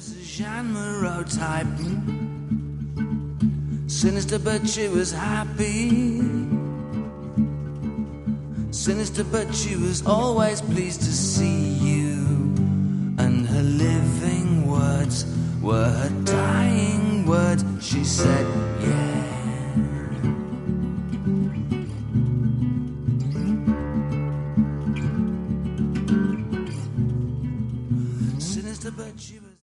Jeanne Moreau type. Sinister but she was happy. Sinister but she was always pleased to see you.